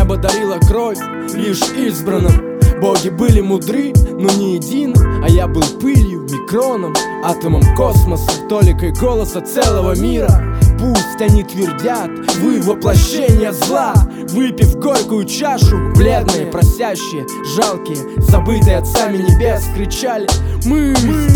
Небо дарило кровь лишь избранным. Боги были мудры, но не едины. А я был пылью, микроном, атомом космоса, толикой голоса целого мира. Пусть они твердят, вы воплощение зла. Выпив горькую чашу, бледные, просящие, жалкие, забытые отцами небес, кричали: мы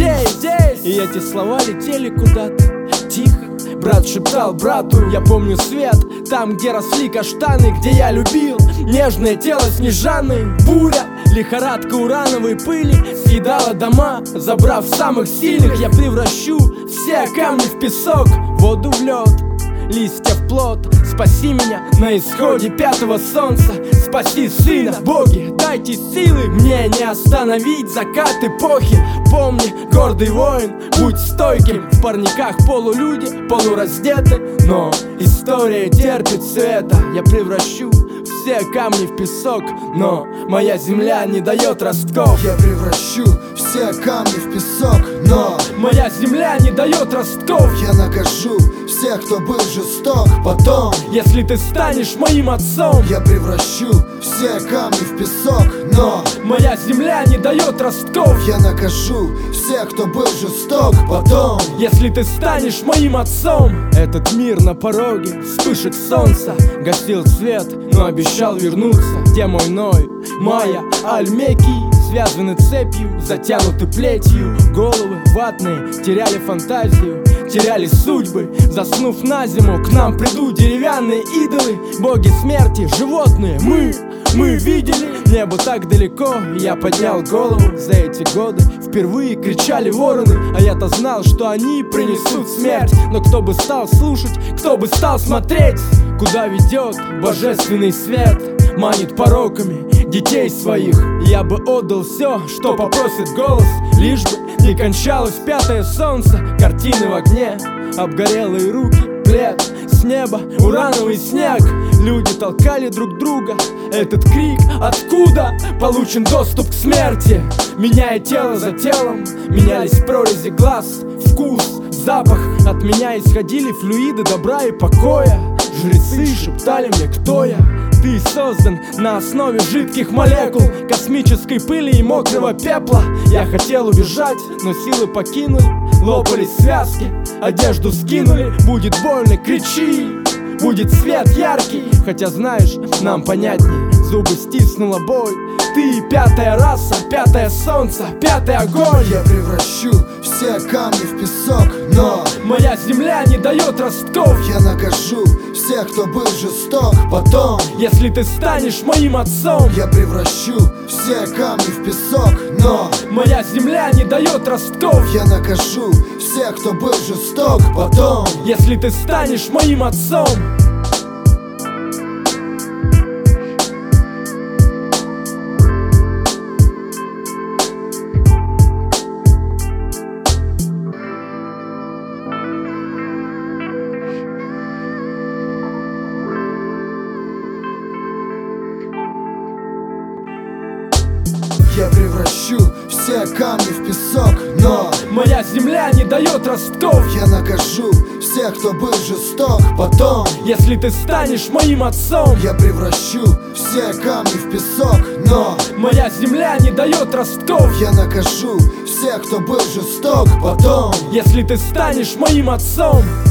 здесь! И эти слова летели куда-то тихо. Брат шептал брату: я помню свет, там, где росли каштаны, где я любил нежное тело Снежаны. Буря, лихорадка урановой пыли съедала дома, забрав самых сильных. Я превращу все камни в песок, воду в лед, листья в плод. Спаси меня на исходе пятого солнца, спаси сына. Боги, дайте силы, мне не остановить закат эпохи. Помни, гордый воин, будь стойким. В парниках полулюди, полураздеты, но история терпит все это. Я превращу все камни в песок, но моя земля не дает ростков. Я превращу все камни в песок, но моя земля не дает ростков. Я накажу всех, кто был жесток. Потом, если ты станешь моим отцом, я превращу все камни в песок, но моя земля не дает ростков. Я накажу всех, кто был жесток. Потом, если ты станешь моим отцом. Этот мир на пороге вспышек солнца гасил свет, но обещал вернуться. Где мой Ной, Майя, Альмеки связаны цепью, затянуты плетью. Головы ватные теряли фантазию, теряли судьбы. Заснув на зиму, к нам придут деревянные идолы. Боги смерти, животные, мы видели небо так далеко. И я поднял голову. За эти годы впервые кричали вороны, а я-то знал, что они принесут смерть. Но кто бы стал слушать, кто бы стал смотреть, куда ведет божественный свет? Манит пороками детей своих. Я бы отдал все, что попросит голос, лишь бы не кончалось пятое солнце. Картины в огне, обгорелые руки, плед с неба, урановый снег. Люди толкали друг друга. Этот крик: откуда получен доступ к смерти? Меняя тело за телом, менялись прорези глаз, вкус, запах. От меня исходили флюиды добра и покоя. Жрецы шептали мне, кто я. Ты создан на основе жидких молекул, космической пыли и мокрого пепла. Я хотел убежать, но силы покинули. Лопались связки, одежду скинули. Будет больно, кричи, будет свет яркий. Хотя знаешь, нам понятнее. Зубы стиснула боль. Ты пятая раса, пятое солнце, пятый огонь. Я превращу все камни в песок, но моя земля не дает ростков. Я накажу всех, кто был жесток. Потом, если ты станешь моим отцом, я превращу все камни в песок, но моя земля не дает ростков. Я накажу всех, кто был жесток. Потом, если ты станешь моим отцом. я превращу все камни в песок, но моя земля не дает ростков. Я накажу всех, кто был жесток. Потом, если ты станешь моим отцом, я превращу все камни в песок, но моя земля не дает ростков. Я накажу всех, кто был жесток. Потом, если ты станешь моим отцом.